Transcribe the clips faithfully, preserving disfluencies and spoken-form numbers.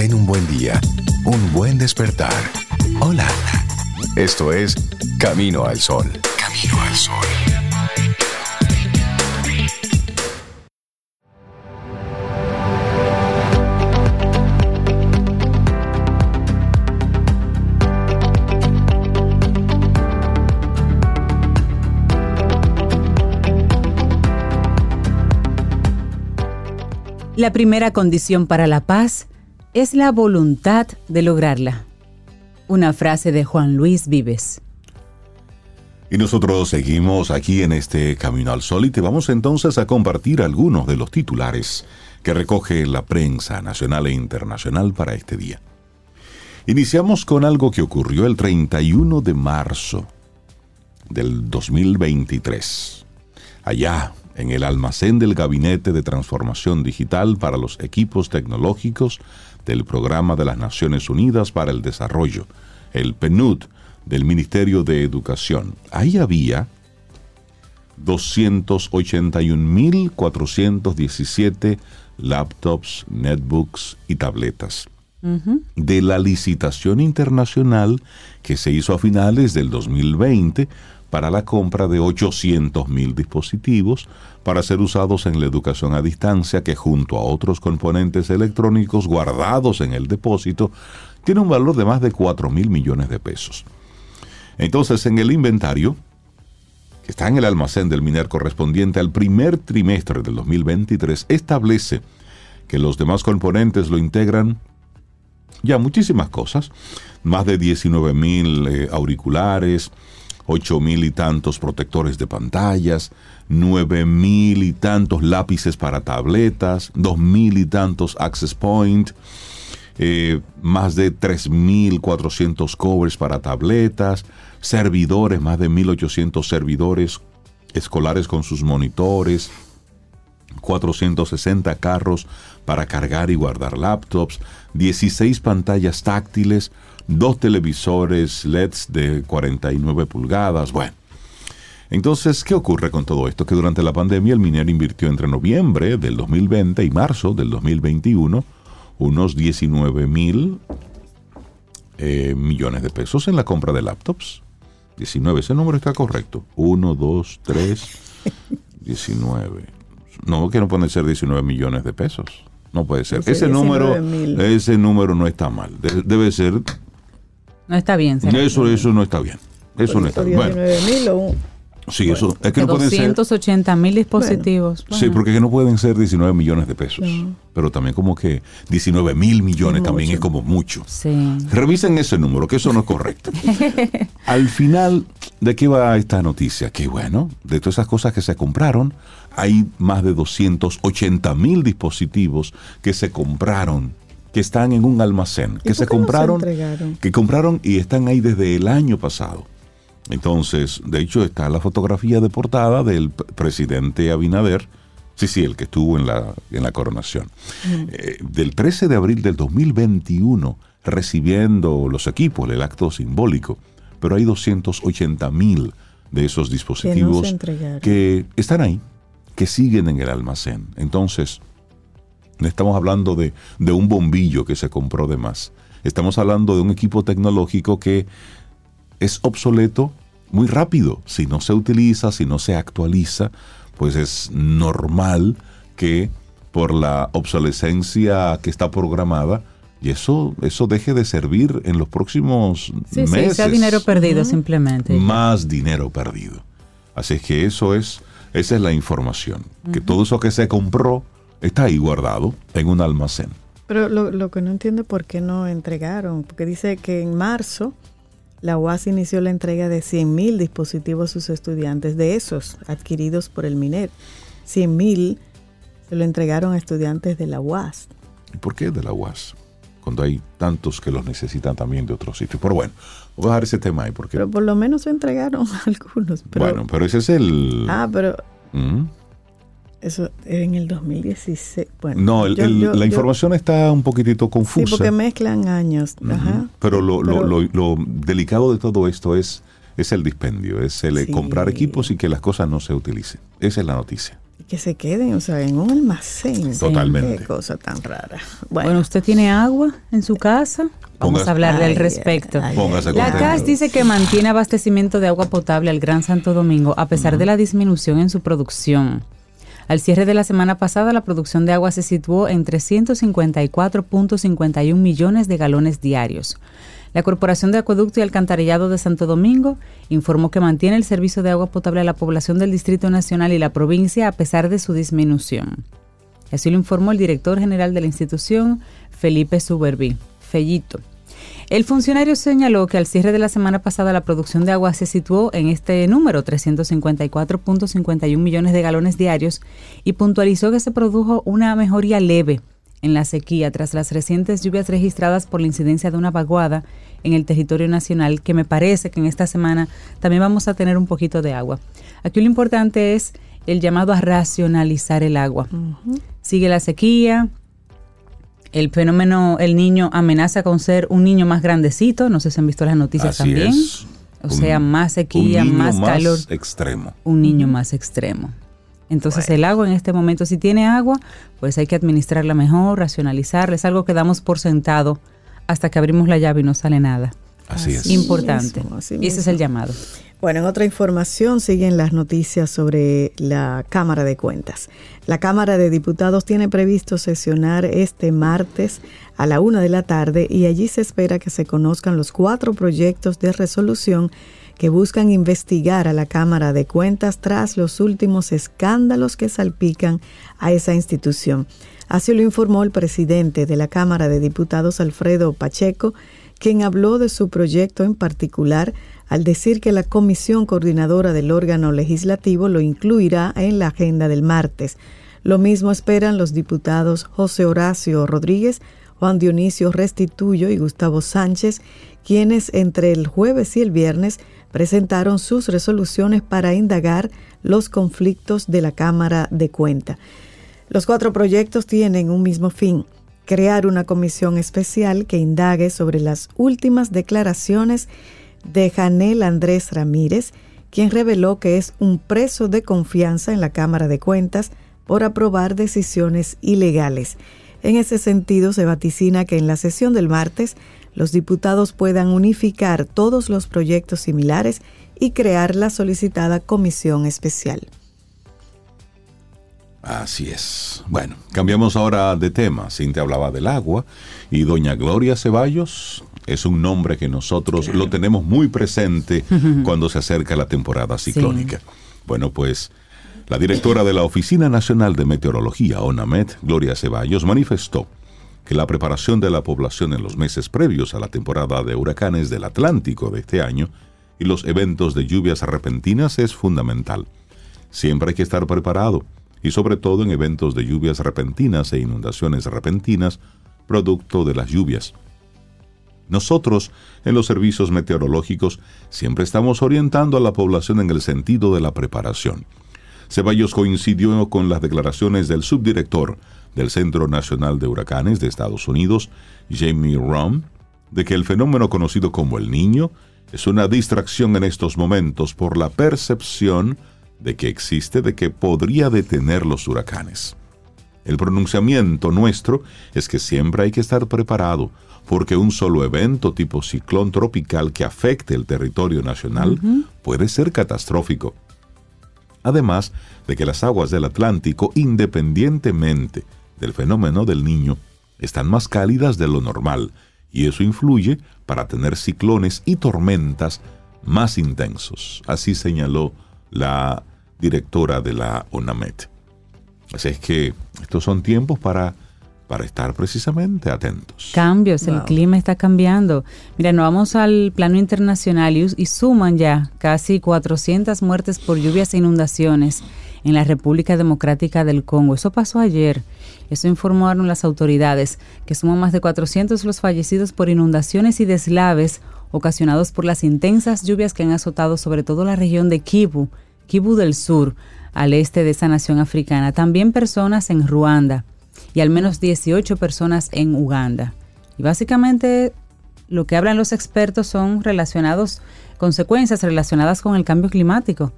Ten un buen día, un buen despertar. Hola. Esto es Camino al Sol. Camino al Sol. La primera condición para la paz es la voluntad de lograrla. Una frase de Juan Luis Vives. Y nosotros seguimos aquí en este Camino al Sol y te vamos entonces a compartir algunos de los titulares que recoge la prensa nacional e internacional para este día. Iniciamos con algo que ocurrió el treinta y uno de marzo del dos mil veintitrés. Allá, en el almacén del Gabinete de Transformación Digital para los Equipos Tecnológicos del Programa de las Naciones Unidas para el Desarrollo, el P N U D, del Ministerio de Educación. Ahí había doscientos ochenta y un mil cuatrocientos diecisiete laptops, netbooks y tabletas. Uh-huh. De la licitación internacional que se hizo a finales del dos mil veinte para la compra de ochocientos mil dispositivos para ser usados en la educación a distancia, que junto a otros componentes electrónicos guardados en el depósito, tiene un valor de más de cuatro mil millones de pesos. Entonces, en el inventario, que está en el almacén del MINER correspondiente al primer trimestre del dos mil veintitrés, establece que los demás componentes lo integran ya muchísimas cosas, más de diecinueve mil eh, auriculares, ocho mil y tantos protectores de pantallas, nueve mil y tantos lápices para tabletas, dos mil y tantos access point, eh, más de tres mil cuatrocientos covers para tabletas, servidores, más de mil ochocientos servidores escolares con sus monitores, cuatrocientos sesenta carros para cargar y guardar laptops, dieciséis pantallas táctiles, dos televisores L E Ds de cuarenta y nueve pulgadas. Bueno, entonces, ¿qué ocurre con todo esto? Que durante la pandemia el MINER invirtió entre noviembre del dos mil veinte y marzo del dos mil veintiuno unos diecinueve mil eh, millones de pesos en la compra de laptops. diecinueve, ese número está correcto. uno, dos, tres, diecinueve. No, que no pueden ser diecinueve millones de pesos. No puede ser. Ese número, ese número no está mal. Debe, debe ser... No está bien. ¿Será? Eso, eso no está bien. Eso no está bien. Bueno, o... sí, bueno, eso es que no pueden ser doscientos ochenta mil dispositivos. Bueno. Sí, porque no pueden ser diecinueve millones de pesos. No. Pero también como que diecinueve mil millones es también mucho. Es como mucho. Sí. Revisen ese número, que eso no es correcto. Al final, ¿de qué va esta noticia? Que bueno, de todas esas cosas que se compraron, hay más de doscientos ochenta mil dispositivos que se compraron, que están en un almacén, que se compraron, no se que compraron y están ahí desde el año pasado. Entonces, de hecho, está la fotografía de portada del p- presidente Abinader, sí, sí, el que estuvo en la, en la coronación, mm. eh, del trece de abril del dos mil veintiuno, recibiendo los equipos, el acto simbólico, pero hay doscientos ochenta mil de esos dispositivos que, no que están ahí, que siguen en el almacén. Entonces, no estamos hablando de, de un bombillo que se compró de más. Estamos hablando de un equipo tecnológico que es obsoleto muy rápido. Si no se utiliza, si no se actualiza, pues es normal que por la obsolescencia que está programada, y eso, eso deje de servir en los próximos sí, meses. Sí, sea dinero perdido, uh-huh. simplemente. Más dinero perdido. Así es que eso es, esa es la información. Uh-huh. Que todo eso que se compró está ahí guardado en un almacén. Pero lo, lo que no entiendo es por qué no entregaron, porque dice que en marzo la U A S inició la entrega de cien mil dispositivos a sus estudiantes, de esos adquiridos por el MINER. cien mil se lo entregaron a estudiantes de la U A S. ¿Y por qué de la U A S? Cuando hay tantos que los necesitan también de otros sitios. Pero bueno, voy a dejar ese tema ahí. Porque... Pero por lo menos se entregaron algunos. Pero... Bueno, pero ese es el... Ah, pero... ¿Mm? Eso en el dos mil dieciséis. Bueno, no, el, yo, el, yo, la yo, información está un poquitito confusa. Sí, porque mezclan años. Uh-huh. Ajá. Pero, lo, pero lo, lo, lo delicado de todo esto es, es el dispendio, es el sí. comprar equipos y que las cosas no se utilicen. Esa es la noticia. que se queden, o sea, en un almacén. Totalmente. Qué cosa tan rara. Bueno, bueno, ¿usted tiene agua en su casa? Vamos Póngase, a hablar ay, del respecto. ay, Póngase La C A S dice que mantiene abastecimiento de agua potable al Gran Santo Domingo a pesar uh-huh. de la disminución en su producción. Al cierre de la semana pasada, la producción de agua se situó en trescientos cincuenta y cuatro punto cincuenta y uno millones de galones diarios. La Corporación de Acueducto y Alcantarillado de Santo Domingo informó que mantiene el servicio de agua potable a la población del Distrito Nacional y la provincia a pesar de su disminución. Así lo informó el director general de la institución, Felipe Suberví, Fellito. El funcionario señaló que al cierre de la semana pasada la producción de agua se situó en este número, trescientos cincuenta y cuatro punto cincuenta y uno millones de galones diarios, y puntualizó que se produjo una mejoría leve en la sequía tras las recientes lluvias registradas por la incidencia de una vaguada en el territorio nacional, que me parece que en esta semana también vamos a tener un poquito de agua. Aquí lo importante es el llamado a racionalizar el agua. Uh-huh. Sigue la sequía, el fenómeno, el niño amenaza con ser un niño más grandecito, no sé si han visto las noticias Así también. Es. O un, sea, más sequía, más, más calor. Un niño más extremo. Un niño uh-huh. más extremo. Entonces bueno. el agua en este momento, si tiene agua, pues hay que administrarla mejor, racionalizarla. Es algo que damos por sentado hasta que abrimos la llave y no sale nada. Así es. Importante. Mismo, así y ese mismo. es el llamado. Bueno, en otra información siguen las noticias sobre la Cámara de Cuentas. La Cámara de Diputados tiene previsto sesionar este martes a la una de la tarde y allí se espera que se conozcan los cuatro proyectos de resolución que buscan investigar a la Cámara de Cuentas tras los últimos escándalos que salpican a esa institución. Así lo informó el presidente de la Cámara de Diputados, Alfredo Pacheco, quien habló de su proyecto en particular al decir que la comisión coordinadora del órgano legislativo lo incluirá en la agenda del martes. Lo mismo esperan los diputados José Horacio Rodríguez, Juan Dionisio Restituyo y Gustavo Sánchez, quienes entre el jueves y el viernes presentaron sus resoluciones para indagar los conflictos de la Cámara de Cuentas. Los cuatro proyectos tienen un mismo fin: crear una comisión especial que indague sobre las últimas declaraciones de Janel Andrés Ramírez, quien reveló que es un preso de confianza en la Cámara de Cuentas por aprobar decisiones ilegales. En ese sentido, se vaticina que en la sesión del martes los diputados puedan unificar todos los proyectos similares y crear la solicitada comisión especial. Así es. Bueno, cambiamos ahora de tema. Cintia hablaba del agua y doña Gloria Ceballos es un nombre que nosotros claro. lo tenemos muy presente cuando se acerca la temporada ciclónica. Sí. Bueno, pues la directora de la Oficina Nacional de Meteorología, ONAMET, Gloria Ceballos, manifestó que la preparación de la población en los meses previos a la temporada de huracanes del Atlántico de este año y los eventos de lluvias repentinas es fundamental. Siempre hay que estar preparado, y sobre todo en eventos de lluvias repentinas e inundaciones repentinas producto de las lluvias. Nosotros, en los servicios meteorológicos, siempre estamos orientando a la población en el sentido de la preparación. Ceballos coincidió con las declaraciones del subdirector del Centro Nacional de Huracanes de Estados Unidos, Jamie Romm, de que el fenómeno conocido como el Niño es una distracción en estos momentos por la percepción de que existe de que podría detener los huracanes. El pronunciamiento nuestro es que siempre hay que estar preparado, porque un solo evento tipo ciclón tropical que afecte el territorio nacional uh-huh. puede ser catastrófico. Además de que las aguas del Atlántico, independientemente del fenómeno del Niño, están más cálidas de lo normal, y eso influye para tener ciclones y tormentas más intensos. Así señaló la directora de la ONAMET. Así es que estos son tiempos para, para estar precisamente atentos. Cambios, wow. El clima está cambiando. Mira, nos vamos al plano internacional y, y suman ya casi cuatrocientas muertes por lluvias e inundaciones en la República Democrática del Congo. Eso pasó ayer. Eso informaron las autoridades, que suman más de cuatrocientos los fallecidos por inundaciones y deslaves ocasionados por las intensas lluvias que han azotado sobre todo la región de Kivu, Kivu del Sur, al este de esa nación africana. También personas en Ruanda y al menos dieciocho personas en Uganda. Y básicamente lo que hablan los expertos son relacionados, consecuencias relacionadas con el cambio climático.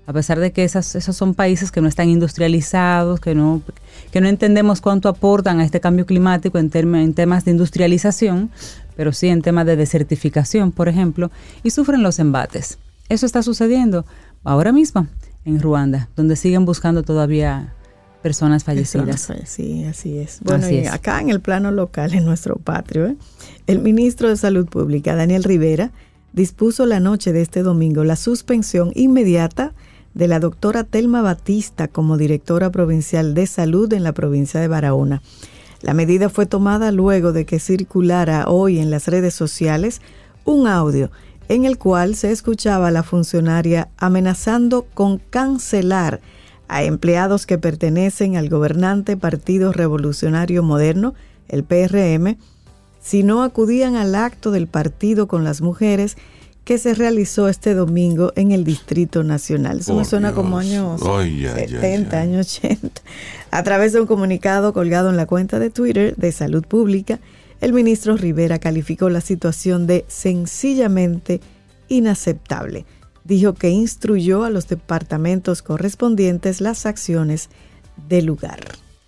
A pesar de que esas, esos son países que no están industrializados, que no, que no entendemos cuánto aportan a este cambio climático en, term, en temas de industrialización, pero sí en temas de desertificación, por ejemplo, y sufren los embates. Eso está sucediendo ahora mismo en Ruanda, donde siguen buscando todavía personas fallecidas. Sí, así es. Bueno, así y es. acá en el plano local, en nuestro patrio, ¿eh? El ministro de Salud Pública, Daniel Rivera, dispuso la noche de este domingo la suspensión inmediata de la doctora Telma Batista como directora provincial de salud en la provincia de Barahona. La medida fue tomada luego de que circulara hoy en las redes sociales un audio en el cual se escuchaba a la funcionaria amenazando con cancelar a empleados que pertenecen al gobernante Partido Revolucionario Moderno, el P R M, si no acudían al acto del partido con las mujeres que se realizó este domingo en el Distrito Nacional. Eso Por me suena Dios. como años Ay, ay, setenta, ay, ay. años ochenta. A través de un comunicado colgado en la cuenta de Twitter de Salud Pública, el ministro Rivera calificó la situación de sencillamente inaceptable. Dijo que instruyó a los departamentos correspondientes las acciones del lugar.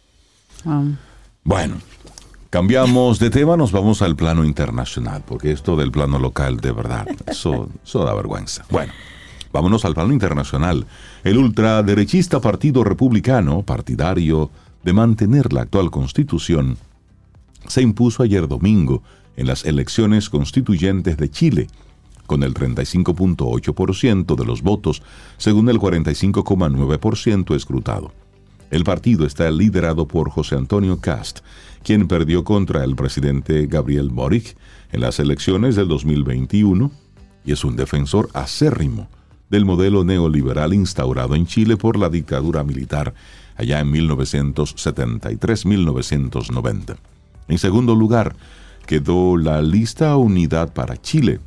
Um, Bueno, cambiamos de tema, nos vamos al plano internacional, porque esto del plano local, de verdad, eso, eso da vergüenza. Bueno, vámonos al plano internacional. El ultraderechista Partido Republicano, partidario de mantener la actual constitución, se impuso ayer domingo en las elecciones constituyentes de Chile, con el treinta y cinco punto ocho por ciento de los votos, según el cuarenta y cinco coma nueve por ciento escrutado. El partido está liderado por José Antonio Cast, quien perdió contra el presidente Gabriel Boric en las elecciones del dos mil veintiuno y es un defensor acérrimo del modelo neoliberal instaurado en Chile por la dictadura militar allá en mil novecientos setenta y tres a mil novecientos noventa. En segundo lugar, quedó la lista Unidad para Chile,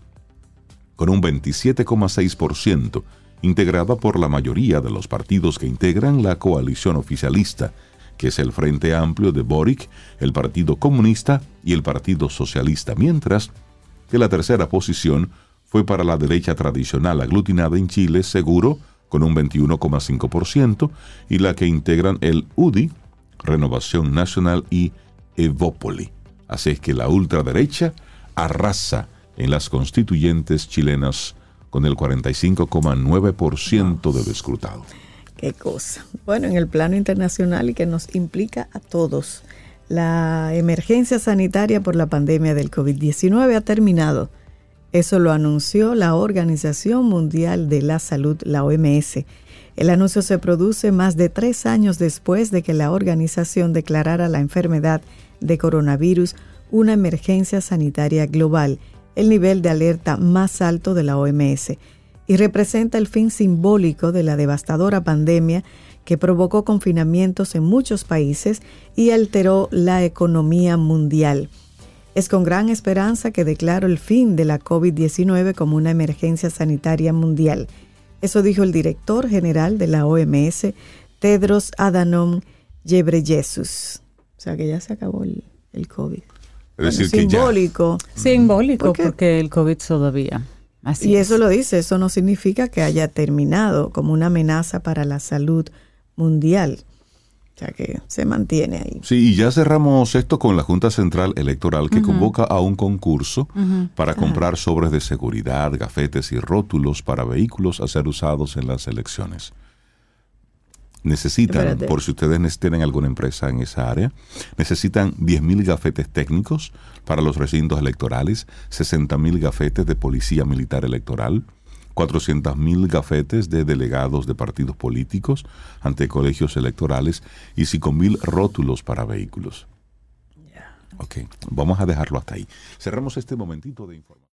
con un veintisiete coma seis por ciento, integrada por la mayoría de los partidos que integran la coalición oficialista, que es el Frente Amplio de Boric, el Partido Comunista y el Partido Socialista, mientras que la tercera posición fue para la derecha tradicional aglutinada en Chile, Seguro, con un veintiuno coma cinco por ciento, y la que integran el U D I, Renovación Nacional y Evópoli. Así es que la ultraderecha arrasa en las constituyentes chilenas con el cuarenta y cinco coma nueve por ciento del escrutado. Qué cosa. Bueno, en el plano internacional y que nos implica a todos, la emergencia sanitaria por la pandemia del COVID diecinueve ha terminado. Eso lo anunció la Organización Mundial de la Salud, la O M S. El anuncio se produce más de tres años después de que la organización declarara la enfermedad de coronavirus una emergencia sanitaria global, el nivel de alerta más alto de la O M S, y representa el fin simbólico de la devastadora pandemia que provocó confinamientos en muchos países y alteró la economía mundial. Es con gran esperanza que declaro el fin de la COVID diecinueve como una emergencia sanitaria mundial. Eso dijo el director general de la O M S, Tedros Adhanom Ghebreyesus. O sea que ya se acabó el, el COVID. Es decir, Bueno, que simbólico. ya. Simbólico, ¿Por qué? porque el COVID todavía. Así Y es. eso lo dice, eso no significa que haya terminado como una amenaza para la salud mundial. O sea que se mantiene ahí. Sí, y ya cerramos esto con la Junta Central Electoral que Uh-huh. convoca a un concurso Uh-huh. para comprar sobres de seguridad, gafetes y rótulos para vehículos a ser usados en las elecciones. Necesitan, Espérate. por si ustedes tienen alguna empresa en esa área, necesitan diez mil gafetes técnicos para los recintos electorales, sesenta mil gafetes de policía militar electoral, cuatrocientos mil gafetes de delegados de partidos políticos ante colegios electorales y cinco mil rótulos para vehículos. Ok, vamos a dejarlo hasta ahí. Cerramos este momentito de información.